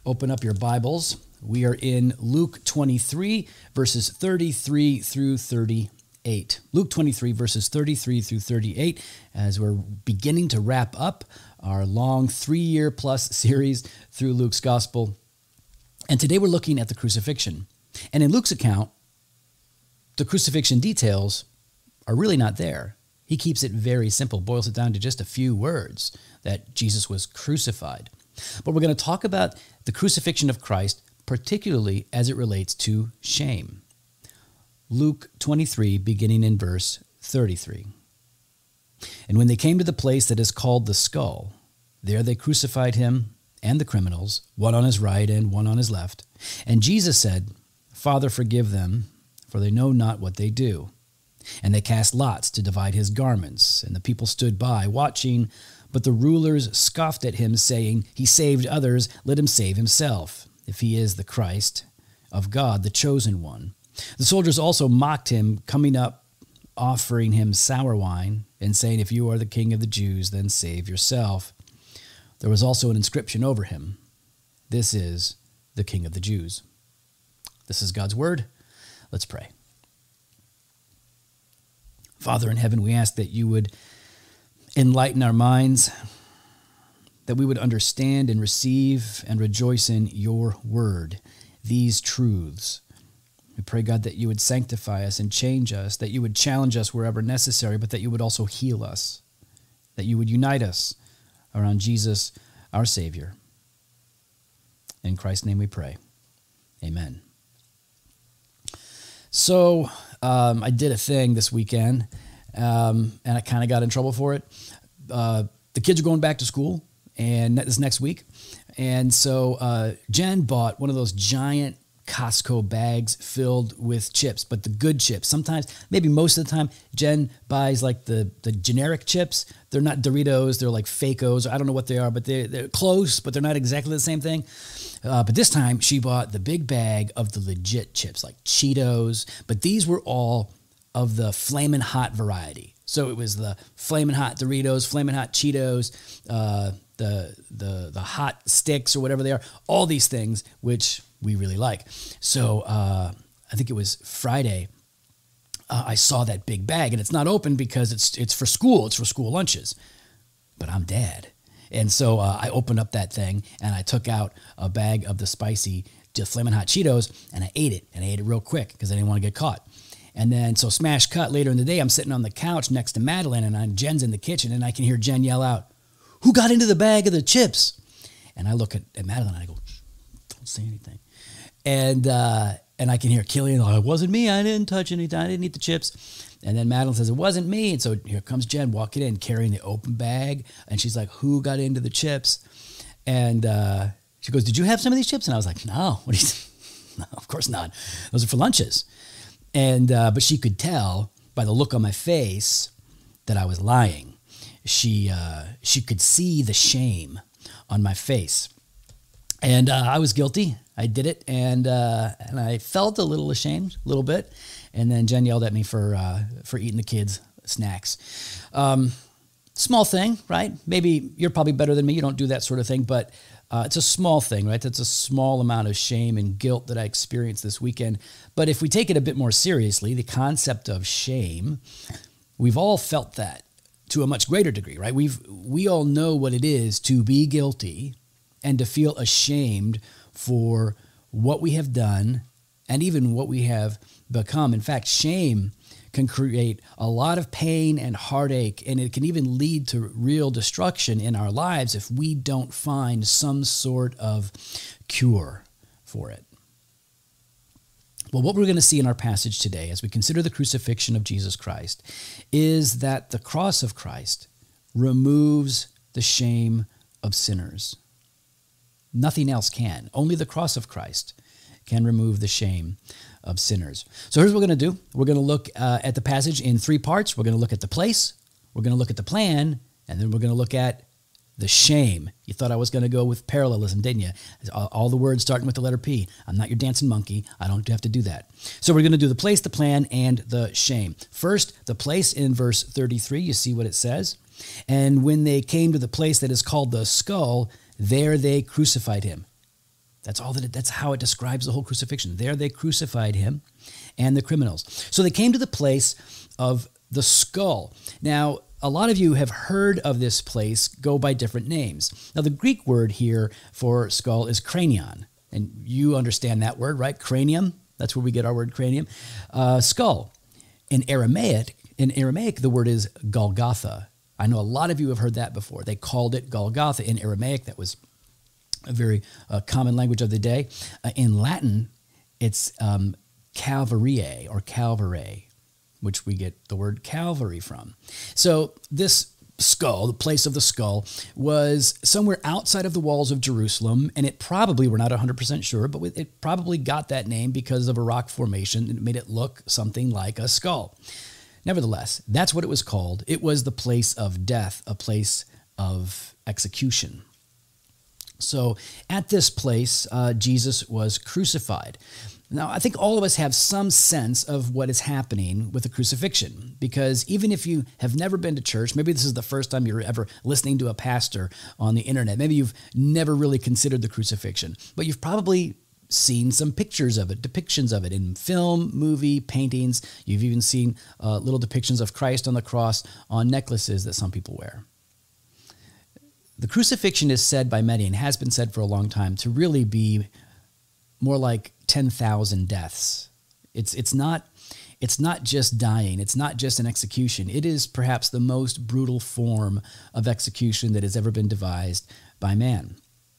open up your Bibles. We are in Luke 23, verses 33 through 38. Luke 23, verses 33 through 38, as we're beginning to wrap up our long 3-year plus series through Luke's Gospel. And today we're looking at the crucifixion. And in Luke's account, the crucifixion details are really not there. He keeps it very simple, boils it down to just a few words that Jesus was crucified. But we're going to talk about the crucifixion of Christ, particularly as it relates to shame. Luke 23, beginning in verse 33. And when they came to the place that is called the Skull, there they crucified him and the criminals, one on his right and one on his left. And Jesus said, Father, forgive them, for they know not what they do. And they cast lots to divide his garments, and the people stood by, watching. But the rulers scoffed at him, saying, He saved others, let him save himself, if he is the Christ of God, the chosen one. The soldiers also mocked him, coming up, offering him sour wine, and saying, If you are the king of the Jews, then save yourself. There was also an inscription over him, This is the King of the Jews. This is God's word. Let's pray. Father in heaven, we ask that you would enlighten our minds, that we would understand and receive and rejoice in your word, these truths. We pray, God, that you would sanctify us and change us, that you would challenge us wherever necessary, but that you would also heal us, that you would unite us around Jesus, our Savior. In Christ's name we pray. Amen. So I did a thing this weekend, and I kind of got in trouble for it. The kids are going back to school, and this next week. And so Jen bought one of those giant Costco bags filled with chips, but the good chips. Sometimes, maybe most of the time, Jen buys like the generic chips. They're not Doritos. They're like Facos. I don't know what they are, but they're close, but they're not exactly the same thing. But this time, she bought the big bag of the legit chips, like Cheetos. But these were all of the Flamin' Hot variety. So it was the Flamin' Hot Doritos, Flamin' Hot Cheetos, the hot sticks or whatever they are, all these things, which we really like. So I think it was Friday, I saw that big bag, and it's not open because it's for school. It's for school lunches. But I'm dad. And so I opened up that thing, and I took out a bag of the spicy Flamin' Hot Cheetos, and I ate it. And I ate it real quick because I didn't want to get caught. And then, so smash cut, later in the day, I'm sitting on the couch next to Madeline, and Jen's in the kitchen, and I can hear Jen yell out, Who got into the bag of the chips? And I look at Madeline, and I go, Don't say anything. And I can hear Killian, It wasn't me. I didn't touch anything. I didn't eat the chips. And then Madeline says, It wasn't me. And so here comes Jen walking in, carrying the open bag. And she's like, Who got into the chips? And she goes, Did you have some of these chips? And I was like, No. What do you? No, of course not. Those are for lunches. And but she could tell by the look on my face that I was lying. She could see the shame on my face. And I was guilty. I did it, and I felt a little ashamed, a little bit. And then Jen yelled at me for eating the kids' snacks. Small thing, right? Maybe you're probably better than me. You don't do that sort of thing, but it's a small thing, right? That's a small amount of shame and guilt that I experienced this weekend. But if we take it a bit more seriously, the concept of shame, we've all felt that to a much greater degree, right? We all know what it is to be guilty and to feel ashamed for what we have done and even what we have become. In fact, shame can create a lot of pain and heartache, and it can even lead to real destruction in our lives if we don't find some sort of cure for it. Well, what we're going to see in our passage today as we consider the crucifixion of Jesus Christ is that the cross of Christ removes the shame of sinners. Nothing else can. Only the cross of Christ can remove the shame of sinners. So here's what we're going to do. We're going to look at the passage in 3 parts. We're going to look at the place, we're going to look at the plan, and then we're going to look at the shame. You thought I was going to go with parallelism, didn't you? All the words starting with the letter P. I'm not your dancing monkey. I don't have to do that. So we're going to do the place, the plan, and the shame. First, the place in verse 33. You see what it says. And when they came to the place that is called the Skull, there they crucified him. That's all that's how it describes the whole crucifixion. There they crucified him and the criminals. So they came to the place of the skull. Now, a lot of you have heard of this place go by different names. Now, the Greek word here for skull is cranion. And you understand that word, right? Cranium. That's where we get our word cranium. Skull. In Aramaic, the word is Golgotha. I know a lot of you have heard that before. They called it Golgotha. In Aramaic, that was a very common language of the day. In Latin, it's Calvariae or Calvary, which we get the word Calvary from. So this skull, the place of the skull, was somewhere outside of the walls of Jerusalem, and it probably, we're not 100% sure, but it probably got that name because of a rock formation that made it look something like a skull. Nevertheless, that's what it was called. It was the place of death, a place of execution. So at this place, Jesus was crucified. Now, I think all of us have some sense of what is happening with the crucifixion, because even if you have never been to church, maybe this is the first time you're ever listening to a pastor on the internet, maybe you've never really considered the crucifixion, but you've probably seen some pictures of it, depictions of it in film, movie, paintings. You've even seen little depictions of Christ on the cross on necklaces that some people wear. The crucifixion is said by many, and has been said for a long time, to really be more like 10,000 deaths. It's not just dying. It's not just an execution. It is perhaps the most brutal form of execution that has ever been devised by man.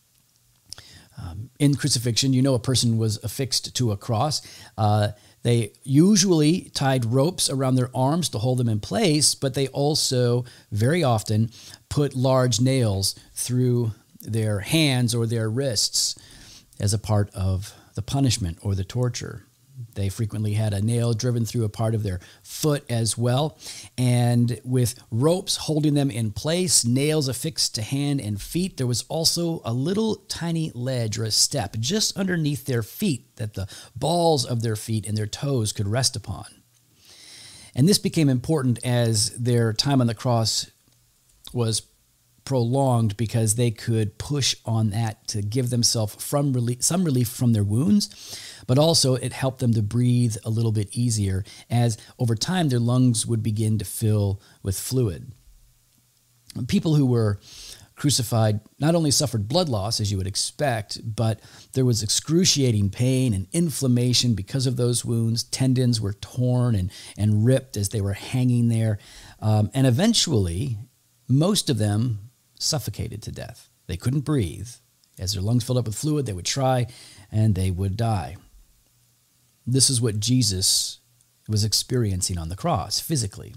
In crucifixion, a person was affixed to a cross. They usually tied ropes around their arms to hold them in place, but they also very often put large nails through their hands or their wrists as a part of the punishment or the torture. They frequently had a nail driven through a part of their foot as well. And with ropes holding them in place, nails affixed to hand and feet, there was also a little tiny ledge or a step just underneath their feet that the balls of their feet and their toes could rest upon. And this became important as their time on the cross was prolonged, because they could push on that to give themselves some relief from their wounds, but also it helped them to breathe a little bit easier, as over time their lungs would begin to fill with fluid. People who were crucified not only suffered blood loss, as you would expect, but there was excruciating pain and inflammation because of those wounds. Tendons were torn and ripped as they were hanging there. And eventually, most of them suffocated to death. They couldn't breathe. As their lungs filled up with fluid, they would try and they would die. This is what Jesus was experiencing on the cross physically.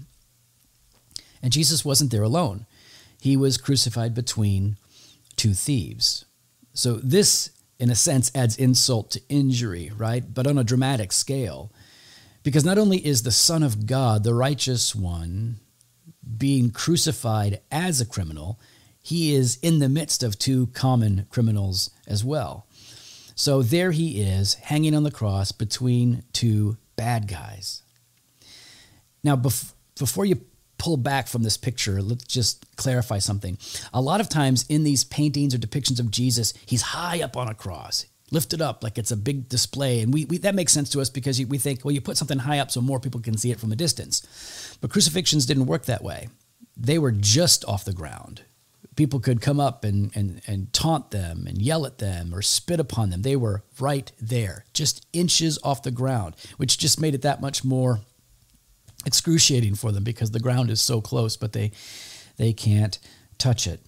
And Jesus wasn't there alone. He was crucified between two thieves. So this, in a sense, adds insult to injury, right? But on a dramatic scale. Because not only is the Son of God, the righteous one, being crucified as a criminal, he is in the midst of two common criminals as well. So there he is, hanging on the cross between two bad guys. Now, before you pull back from this picture, let's just clarify something. A lot of times in these paintings or depictions of Jesus, he's high up on a cross, lifted up like it's a big display. And we that makes sense to us because we think, well, you put something high up so more people can see it from a distance. But crucifixions didn't work that way. They were just off the ground. People could come up and taunt them and yell at them or spit upon them. They were right there, just inches off the ground, which just made it that much more excruciating for them because the ground is so close, but they can't touch it.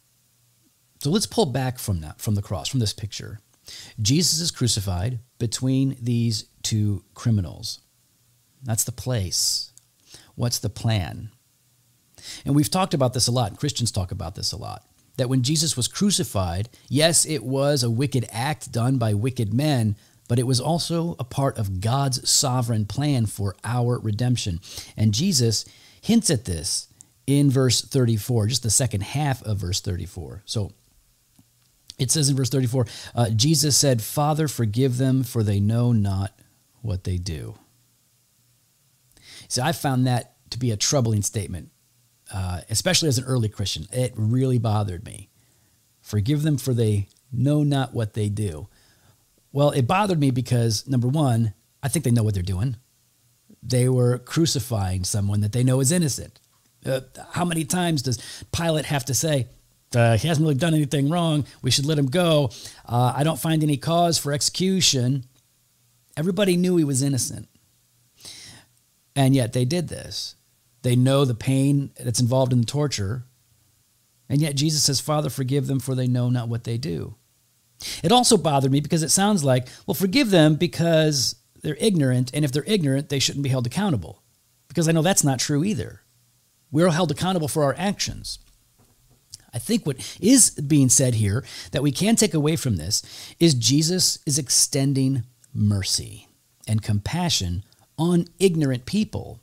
So let's pull back from the cross, from this picture. Jesus is crucified between these two criminals. That's the place. What's the plan? And we've talked about this a lot, and Christians talk about this a lot, that when Jesus was crucified, yes, it was a wicked act done by wicked men, but it was also a part of God's sovereign plan for our redemption. And Jesus hints at this in verse 34, just the second half of verse 34. So it says in verse 34, Jesus said, "Father, forgive them, for they know not what they do." See, I found that to be a troubling statement. Especially as an early Christian, it really bothered me. Forgive them, for they know not what they do. Well, it bothered me because, number one, I think they know what they're doing. They were crucifying someone that they know is innocent. How many times does Pilate have to say, he hasn't really done anything wrong, we should let him go, I don't find any cause for execution? Everybody knew he was innocent. And yet they did this. They know the pain that's involved in the torture. And yet Jesus says, Father, forgive them, for they know not what they do. It also bothered me because it sounds like, well, forgive them because they're ignorant, and if they're ignorant, they shouldn't be held accountable. Because I know that's not true either. We're held accountable for our actions. I think what is being said here that we can take away from this is Jesus is extending mercy and compassion on ignorant people.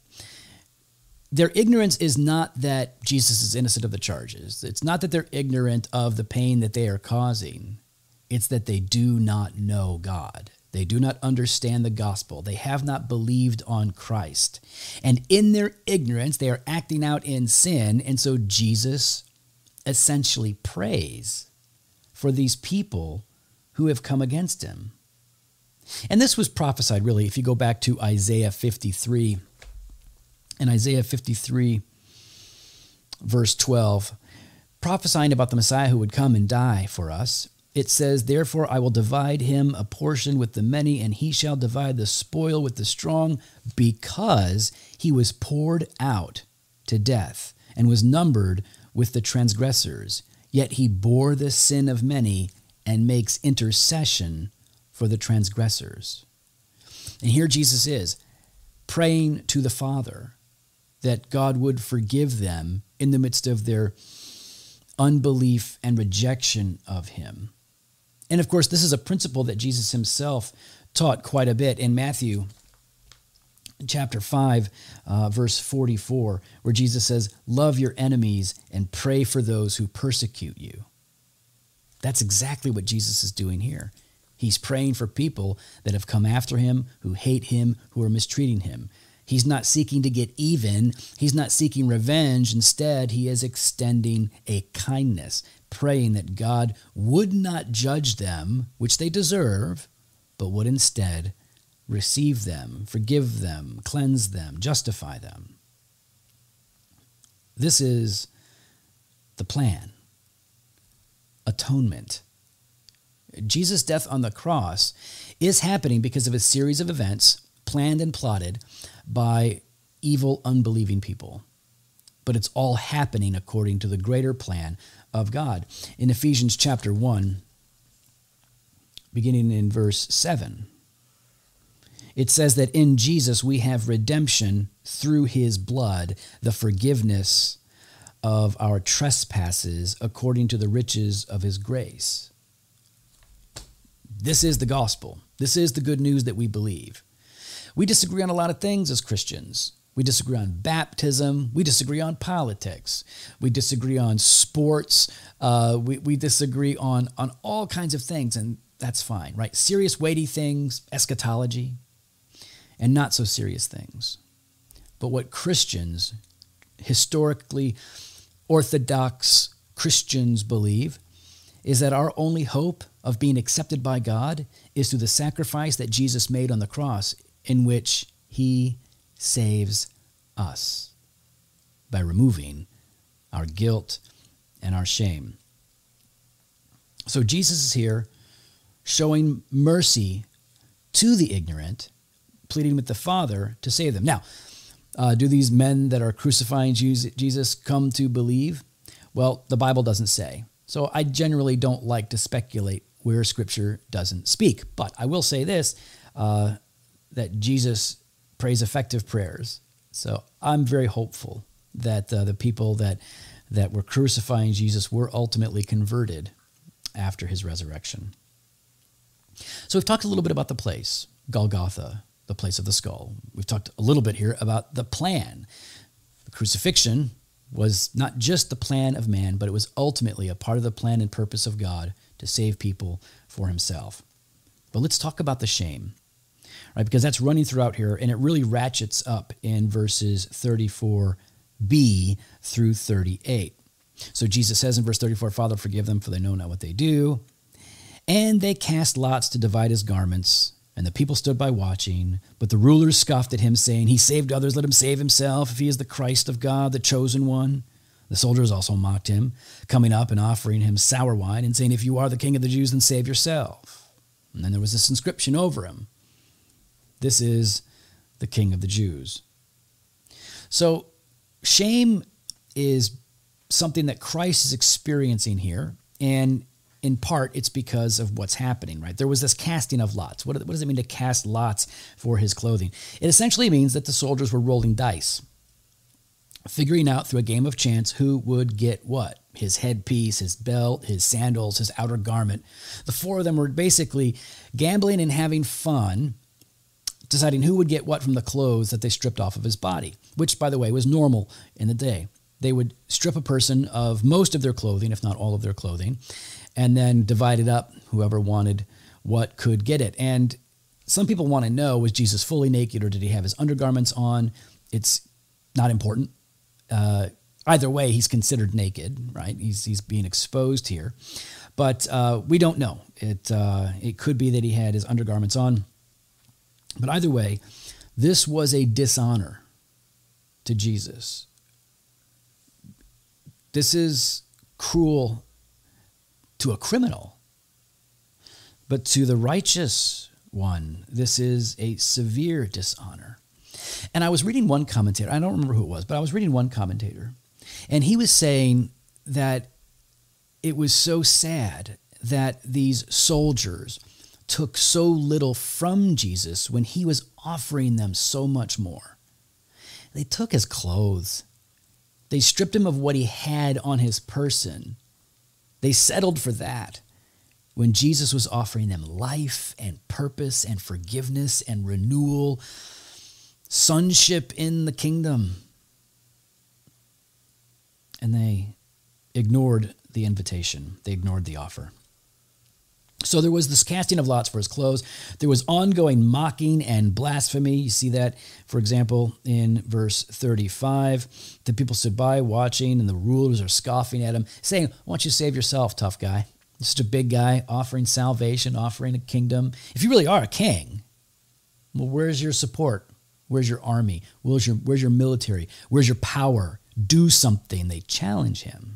Their ignorance is not that Jesus is innocent of the charges. It's not that they're ignorant of the pain that they are causing. It's that they do not know God. They do not understand the gospel. They have not believed on Christ. And in their ignorance, they are acting out in sin. And so Jesus essentially prays for these people who have come against him. And this was prophesied, really, if you go back to Isaiah 53. In Isaiah 53, verse 12, prophesying about the Messiah who would come and die for us, it says, therefore I will divide him a portion with the many, and he shall divide the spoil with the strong, because he was poured out to death and was numbered with the transgressors. Yet he bore the sin of many and makes intercession for the transgressors. And here Jesus is praying to the Father that God would forgive them in the midst of their unbelief and rejection of him. And of course, this is a principle that Jesus himself taught quite a bit in Matthew chapter 5, verse 44, where Jesus says, love your enemies and pray for those who persecute you. That's exactly what Jesus is doing here. He's praying for people that have come after him, who hate him, who are mistreating him. He's not seeking to get even. He's not seeking revenge. Instead, he is extending a kindness, praying that God would not judge them, which they deserve, but would instead receive them, forgive them, cleanse them, justify them. This is the plan. Atonement. Jesus' death on the cross is happening because of a series of events planned and plotted by evil, unbelieving people. But it's all happening according to the greater plan of God. In Ephesians chapter 1, beginning in verse 7, it says that in Jesus we have redemption through his blood, the forgiveness of our trespasses according to the riches of his grace. This is the gospel. This is the good news that we believe. We disagree on a lot of things as Christians. We disagree on baptism. We disagree on politics. We disagree on sports. We disagree on all kinds of things, and that's fine, right? Serious, weighty things, eschatology, and not so serious things. But what Christians, historically orthodox Christians, believe is that our only hope of being accepted by God is through the sacrifice that Jesus made on the cross, in which he saves us by removing our guilt and our shame. So Jesus is here showing mercy to the ignorant, pleading with the Father to save them. Now, do these men that are crucifying Jesus come to believe? Well, the Bible doesn't say. So I generally don't like to speculate where Scripture doesn't speak. But I will say this, that Jesus prays effective prayers. So I'm very hopeful that the people that were crucifying Jesus were ultimately converted after his resurrection. So we've talked a little bit about the place, Golgotha, the place of the skull. We've talked a little bit here about the plan. The crucifixion was not just the plan of man, but it was ultimately a part of the plan and purpose of God to save people for himself. But let's talk about the shame, right? Because that's running throughout here, and it really ratchets up in verses 34b through 38. So Jesus says in verse 34, Father, forgive them, for they know not what they do. And they cast lots to divide his garments, and the people stood by watching. But the rulers scoffed at him, saying, He saved others, let him save himself, if he is the Christ of God, the chosen one. The soldiers also mocked him, coming up and offering him sour wine, and saying, If you are the king of the Jews, then save yourself. And then there was this inscription over him. This is the King of the Jews. So shame is something that Christ is experiencing here, and in part it's because of what's happening, right? There was this casting of lots. What does it mean to cast lots for his clothing? It essentially means that the soldiers were rolling dice, figuring out through a game of chance who would get what? His headpiece, his belt, his sandals, his outer garment. The four of them were basically gambling and having fun, deciding who would get what from the clothes that they stripped off of his body, which, by the way, was normal in the day. They would strip a person of most of their clothing, if not all of their clothing, and then divide it up. Whoever wanted what could get it. And some people want to know, was Jesus fully naked or did he have his undergarments on? It's not important. Either way, he's considered naked, right? He's being exposed here. But we don't know. It could be that he had his undergarments on. But either way, this was a dishonor to Jesus. This is cruel to a criminal. But to the righteous one, this is a severe dishonor. And I was reading one commentator, I don't remember who it was, but I was reading one commentator, and he was saying that it was so sad that these soldiers took so little from Jesus when he was offering them so much more. They took his clothes. They stripped him of what he had on his person. They settled for that when Jesus was offering them life and purpose and forgiveness and renewal, sonship in the kingdom. And they ignored the invitation. They ignored the offer. So there was this casting of lots for his clothes. There was ongoing mocking and blasphemy. You see that, for example, in verse 35. The people stood by watching, and the rulers are scoffing at him, saying, Why don't you save yourself, tough guy? You're such a big guy, offering salvation, offering a kingdom. If you really are a king, well, where's your support? Where's your army? Where's your military? Where's your power? Do something. They challenge him.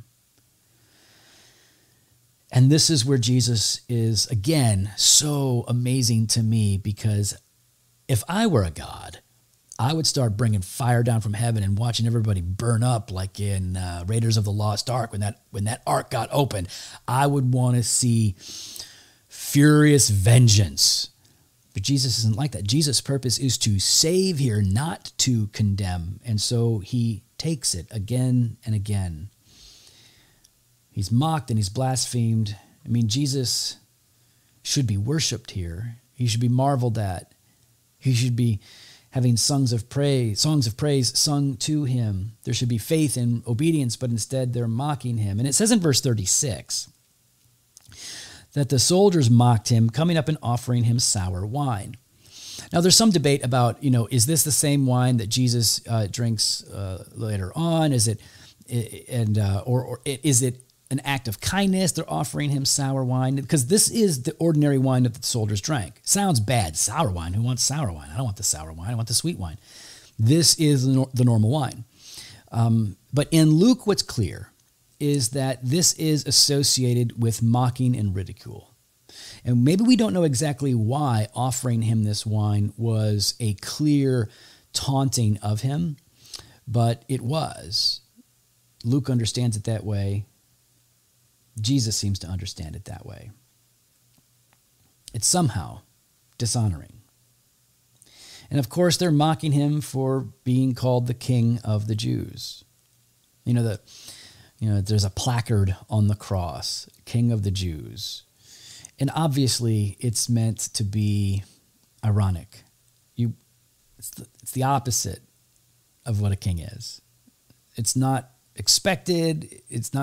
And this is where Jesus is, again, so amazing to me, because if I were a God, I would start bringing fire down from heaven and watching everybody burn up like in Raiders of the Lost Ark. When that ark got open, I would want to see furious vengeance. But Jesus isn't like that. Jesus' purpose is to save here, not to condemn. And so he takes it again and again. He's mocked and he's blasphemed. I mean, Jesus should be worshiped here. He should be marveled at. He should be having songs of praise sung to him. There should be faith and obedience, but instead they're mocking him. And it says in verse 36 that the soldiers mocked him, coming up and offering him sour wine. Now, there's some debate about, is this the same wine that Jesus drinks later on? Is it, or is it an act of kindness? They're offering him sour wine because this is the ordinary wine that the soldiers drank. Sounds bad. Sour wine. Who wants sour wine? I don't want the sour wine. I want the sweet wine. This is the normal wine. But in Luke, what's clear is that this is associated with mocking and ridicule. And maybe we don't know exactly why offering him this wine was a clear taunting of him, but it was. Luke understands it that way. Jesus seems to understand it that way. It's somehow dishonoring. And of course, they're mocking him for being called the King of the Jews. There's a placard on the cross, King of the Jews. And obviously, it's meant to be ironic. It's the opposite of what a king is. It's not expected.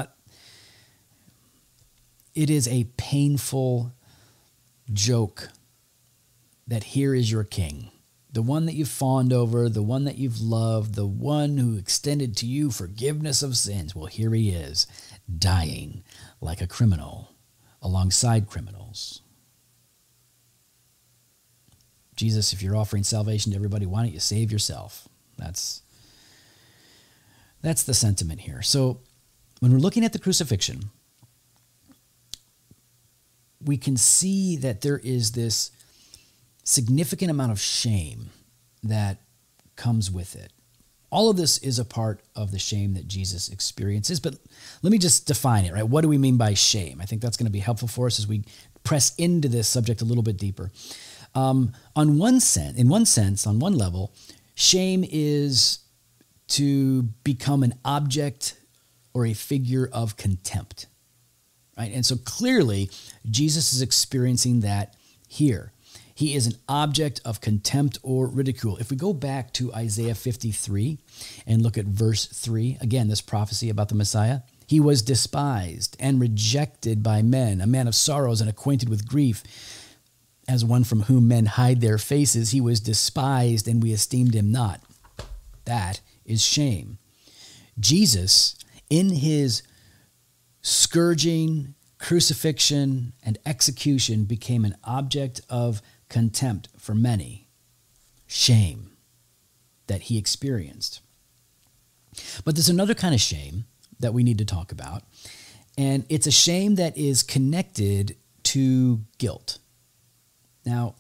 It is a painful joke that here is your king, the one that you've fawned over, the one that you've loved, the one who extended to you forgiveness of sins. Well, here he is, dying like a criminal, alongside criminals. Jesus, if you're offering salvation to everybody, why don't you save yourself? That's the sentiment here. So when we're looking at the crucifixion, we can see that there is this significant amount of shame that comes with it. All of this is a part of the shame that Jesus experiences, but let me just define it, right? What do we mean by shame? I think that's going to be helpful for us as we press into this subject a little bit deeper. In one level, shame is to become an object or a figure of contempt, right? And so clearly, Jesus is experiencing that here. He is an object of contempt or ridicule. If we go back to Isaiah 53 and look at verse 3, again, this prophecy about the Messiah, he was despised and rejected by men, a man of sorrows and acquainted with grief. As one from whom men hide their faces, he was despised and we esteemed him not. That is shame. Jesus, in his scourging, crucifixion, and execution, became an object of contempt for many. Shame that he experienced. But there's another kind of shame that we need to talk about, and it's a shame that is connected to guilt. Now,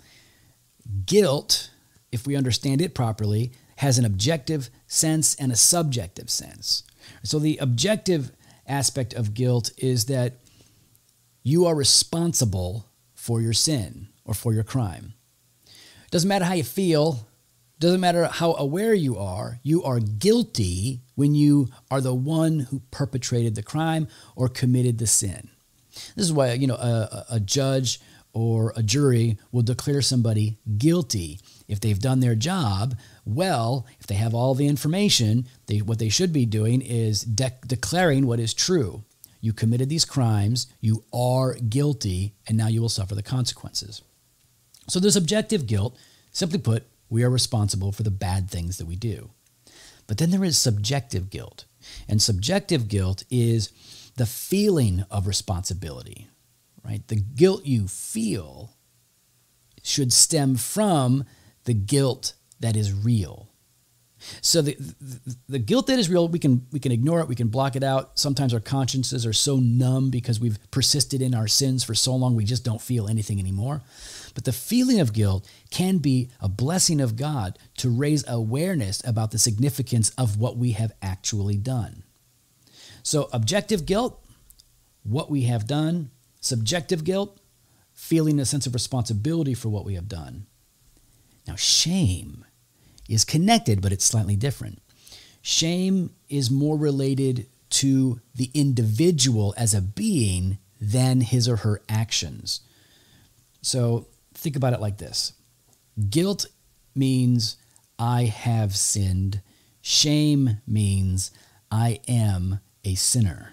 guilt, if we understand it properly, has an objective sense and a subjective sense. So the objective aspect of guilt is that you are responsible for your sin or for your crime. Doesn't matter how you feel, doesn't matter how aware you are guilty when you are the one who perpetrated the crime or committed the sin. This is why, a judge or a jury will declare somebody guilty if they've done their job well. If they have all the information, what they should be doing is declaring what is true. You committed these crimes, you are guilty, and now you will suffer the consequences. So there's objective guilt. Simply put, we are responsible for the bad things that we do. But then there is subjective guilt. And subjective guilt is the feeling of responsibility, right? The guilt you feel should stem from the guilt that is real. So the guilt that is real, we can ignore it, we can block it out. Sometimes our consciences are so numb because we've persisted in our sins for so long we just don't feel anything anymore. But the feeling of guilt can be a blessing of God to raise awareness about the significance of what we have actually done. So objective guilt, what we have done. Subjective guilt, feeling a sense of responsibility for what we have done. Now, shame is connected, but it's slightly different. Shame is more related to the individual as a being than his or her actions. So think about it like this. Guilt means I have sinned. Shame means I am a sinner.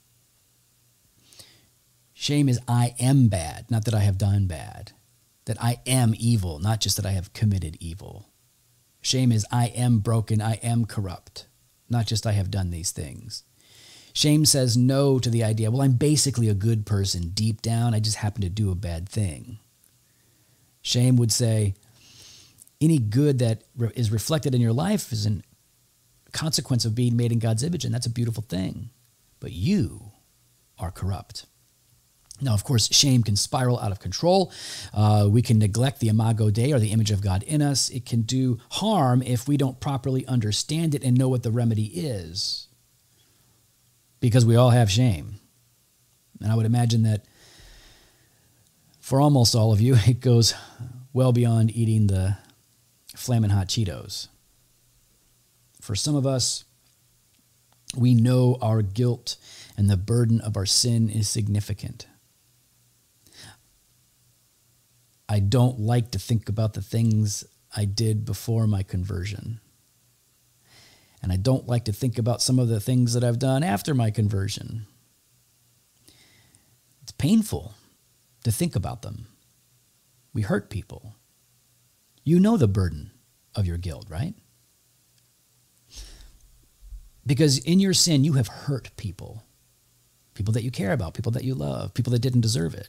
Shame is I am bad, not that I have done bad. That I am evil, not just that I have committed evil. Shame is I am broken, I am corrupt, not just I have done these things. Shame says no to the idea, well, I'm basically a good person. Deep down, I just happen to do a bad thing. Shame would say, any good that is reflected in your life is a consequence of being made in God's image, and that's a beautiful thing. But you are corrupt. Now, of course, shame can spiral out of control. We can neglect the imago Dei, or the image of God in us. It can do harm if we don't properly understand it and know what the remedy is. Because we all have shame. And I would imagine that for almost all of you, it goes well beyond eating the Flamin' Hot Cheetos. For some of us, we know our guilt and the burden of our sin is significant. I don't like to think about the things I did before my conversion. And I don't like to think about some of the things that I've done after my conversion. It's painful to think about them. We hurt people. You know the burden of your guilt, right? Because in your sin, you have hurt people. people that you care about, people that you love, people that didn't deserve it.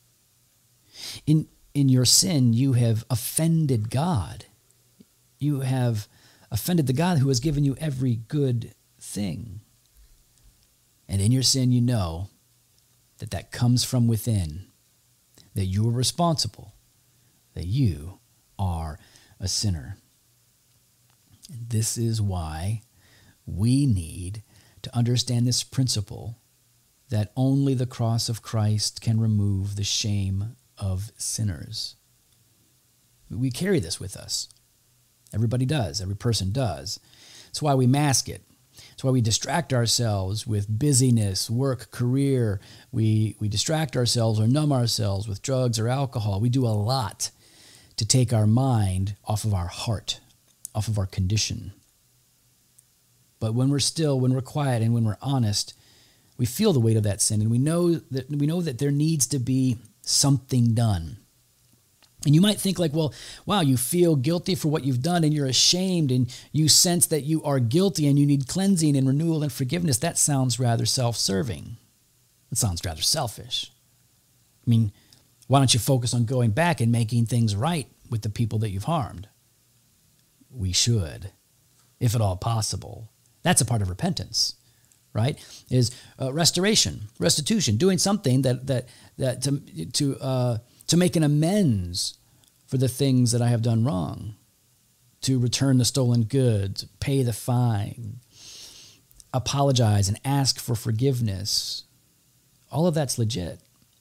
In your sin, you have offended God. You have offended the God who has given you every good thing. And in your sin, you know that comes from within, that you are responsible, that you are a sinner. And this is why we need to understand this principle that only the cross of Christ can remove the shame of sinners. We carry this with us. Everybody does. Every person does. That's why we mask it. That's why we distract ourselves with busyness, work, career. We distract ourselves or numb ourselves with drugs or alcohol. We do a lot to take our mind off of our heart, off of our condition. But when we're still, when we're quiet, and when we're honest, we feel the weight of that sin, and we know that there needs to be something done. And you might think like, well, wow, you feel guilty for what you've done and you're ashamed and you sense that you are guilty and you need cleansing and renewal and forgiveness. That sounds rather self-serving. It sounds rather selfish. I mean, why don't you focus on going back and making things right with the people that you've harmed? We should, if at all possible. That's a part of repentance, right? Is restitution, doing something to make an amends for the things that I have done wrong, to return the stolen goods, pay the fine, apologize and ask for forgiveness. All of that's legit.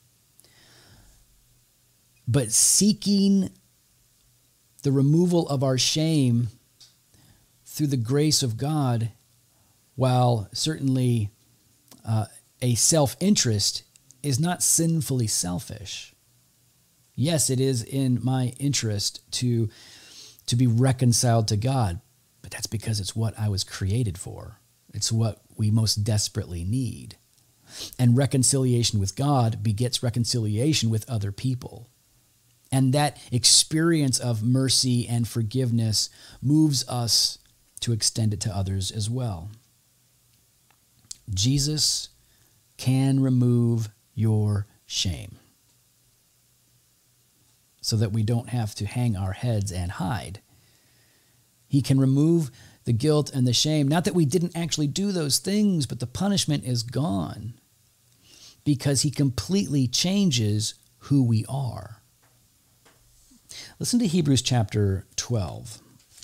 But seeking the removal of our shame through the grace of God, while certainly a self-interest, is not sinfully selfish. Yes, it is in my interest to be reconciled to God, but that's because it's what I was created for. It's what we most desperately need. And reconciliation with God begets reconciliation with other people. And that experience of mercy and forgiveness moves us to extend it to others as well. Jesus can remove your shame, so that we don't have to hang our heads and hide. He can remove the guilt and the shame. Not that we didn't actually do those things, but the punishment is gone because he completely changes who we are. Listen to Hebrews chapter 12,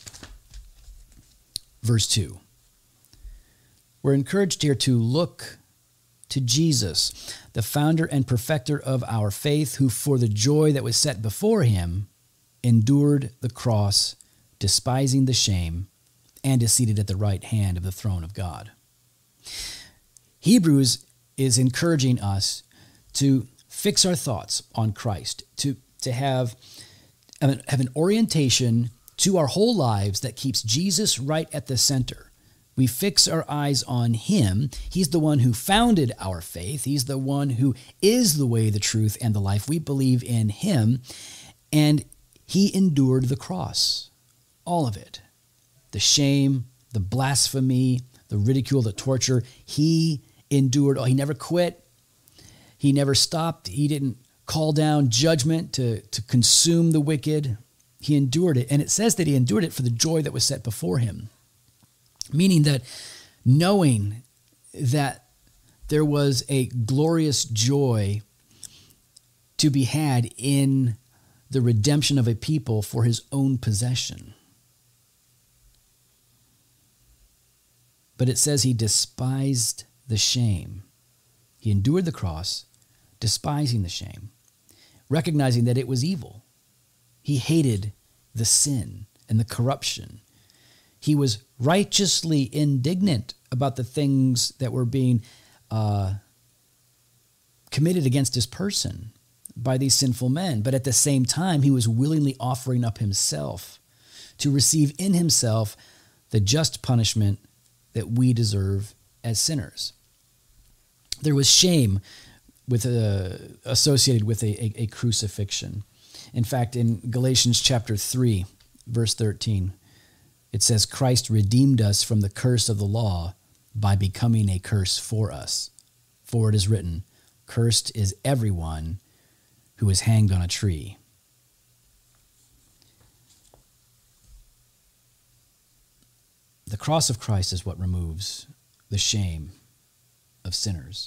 verse 2. We're encouraged here to look to Jesus, the founder and perfecter of our faith, who for the joy that was set before him endured the cross, despising the shame, and is seated at the right hand of the throne of God. Hebrews is encouraging us to fix our thoughts on Christ, to have an orientation to our whole lives that keeps Jesus right at the center. We fix our eyes on him. He's the one who founded our faith. He's the one who is the way, the truth, and the life. We believe in him, and he endured the cross, all of it. The shame, the blasphemy, the ridicule, the torture. He endured all. He never quit. He never stopped. He didn't call down judgment to consume the wicked. He endured it, and it says that he endured it for the joy that was set before him. Meaning that knowing that there was a glorious joy to be had in the redemption of a people for his own possession. But it says he despised the shame. He endured the cross, despising the shame, recognizing that it was evil. He hated the sin and the corruption. He was righteously indignant about the things that were being committed against his person by these sinful men. But at the same time, he was willingly offering up himself to receive in himself the just punishment that we deserve as sinners. There was shame associated with a crucifixion. In fact, in Galatians chapter 3, verse 13, it says, Christ redeemed us from the curse of the law by becoming a curse for us. For it is written, cursed is everyone who is hanged on a tree. The cross of Christ is what removes the shame of sinners.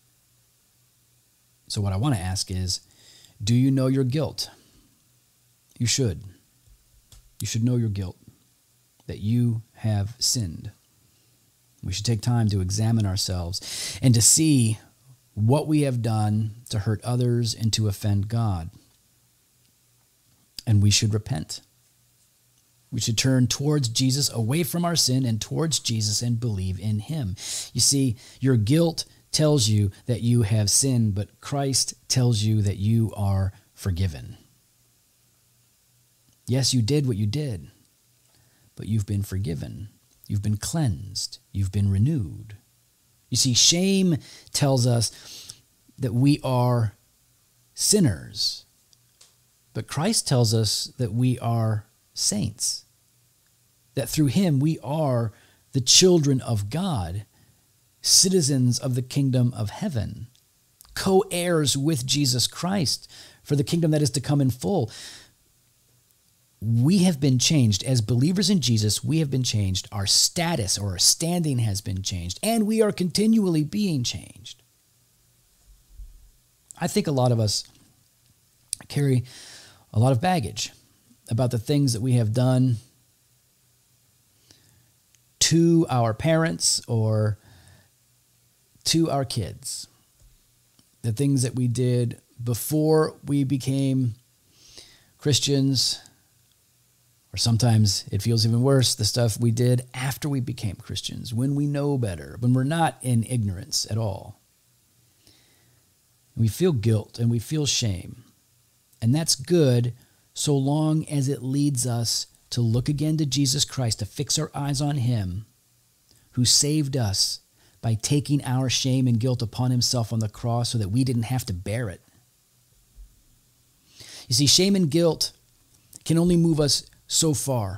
So what I want to ask is, do you know your guilt? You should. You should know your guilt, that you have sinned. We should take time to examine ourselves and to see what we have done to hurt others and to offend God. And we should repent. We should turn towards Jesus, away from our sin, and towards Jesus and believe in him. You see, your guilt tells you that you have sinned, but Christ tells you that you are forgiven. Yes, you did what you did, but you've been forgiven. You've been cleansed. You've been renewed. You see, shame tells us that we are sinners, but Christ tells us that we are saints, that through him we are the children of God, citizens of the kingdom of heaven, co-heirs with Jesus Christ for the kingdom that is to come in full. We have been changed. As believers in Jesus, we have been changed. Our status or our standing has been changed, and we are continually being changed. I think a lot of us carry a lot of baggage about the things that we have done to our parents or to our kids. The things that we did before we became Christians, or sometimes it feels even worse, the stuff we did after we became Christians, when we know better, when we're not in ignorance at all. We feel guilt and we feel shame. And that's good so long as it leads us to look again to Jesus Christ, to fix our eyes on him who saved us by taking our shame and guilt upon himself on the cross so that we didn't have to bear it. You see, shame and guilt can only move us so far.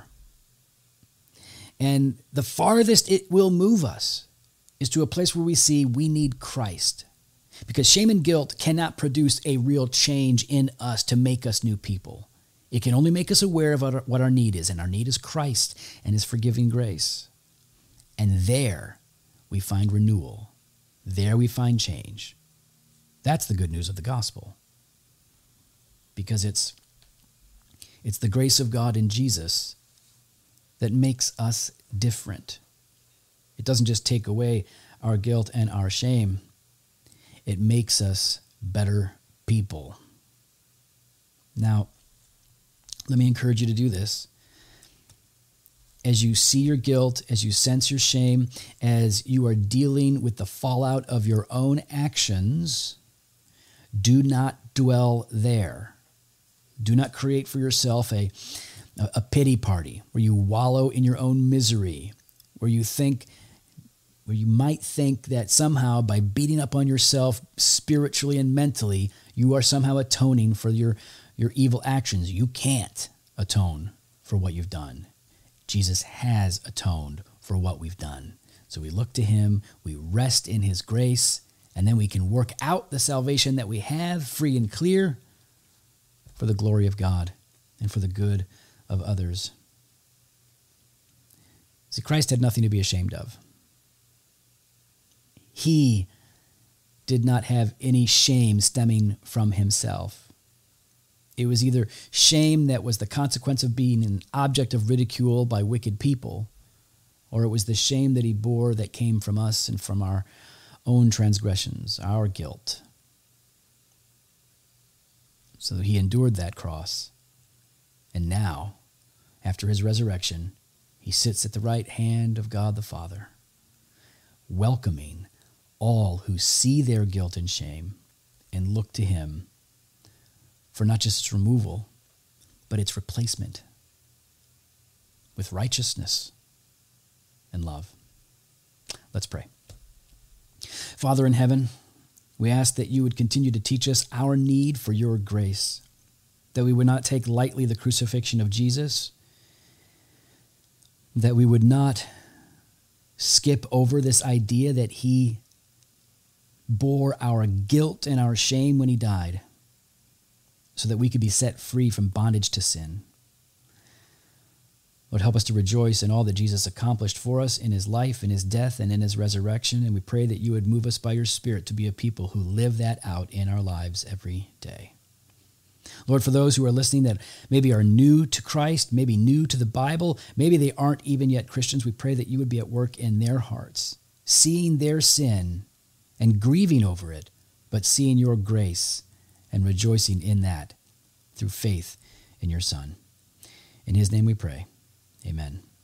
And the farthest it will move us is to a place where we see we need Christ. Because shame and guilt cannot produce a real change in us to make us new people. It can only make us aware of what our need is, and our need is Christ and his forgiving grace. And there we find renewal. There we find change. That's the good news of the gospel. Because it's the grace of God in Jesus that makes us different. It doesn't just take away our guilt and our shame. It makes us better people. Now, let me encourage you to do this. As you see your guilt, as you sense your shame, as you are dealing with the fallout of your own actions, do not dwell there. Do not create for yourself a pity party where you wallow in your own misery, where you might think that somehow by beating up on yourself spiritually and mentally, you are somehow atoning for your evil actions. You can't atone for what you've done. Jesus has atoned for what we've done. So we look to him, we rest in his grace, and then we can work out the salvation that we have free and clear for the glory of God and for the good of others. See, Christ had nothing to be ashamed of. He did not have any shame stemming from himself. It was either shame that was the consequence of being an object of ridicule by wicked people, or it was the shame that he bore that came from us and from our own transgressions, our guilt. So he endured that cross. And now, after his resurrection, he sits at the right hand of God the Father, welcoming all who see their guilt and shame and look to him for not just its removal, but its replacement with righteousness and love. Let's pray. Father in heaven, we ask that you would continue to teach us our need for your grace, that we would not take lightly the crucifixion of Jesus, that we would not skip over this idea that he bore our guilt and our shame when he died so that we could be set free from bondage to sin. Lord, help us to rejoice in all that Jesus accomplished for us in his life, in his death, and in his resurrection. And we pray that you would move us by your Spirit to be a people who live that out in our lives every day. Lord, for those who are listening that maybe are new to Christ, maybe new to the Bible, maybe they aren't even yet Christians, we pray that you would be at work in their hearts, seeing their sin and grieving over it, but seeing your grace and rejoicing in that through faith in your Son. In his name we pray. Amen.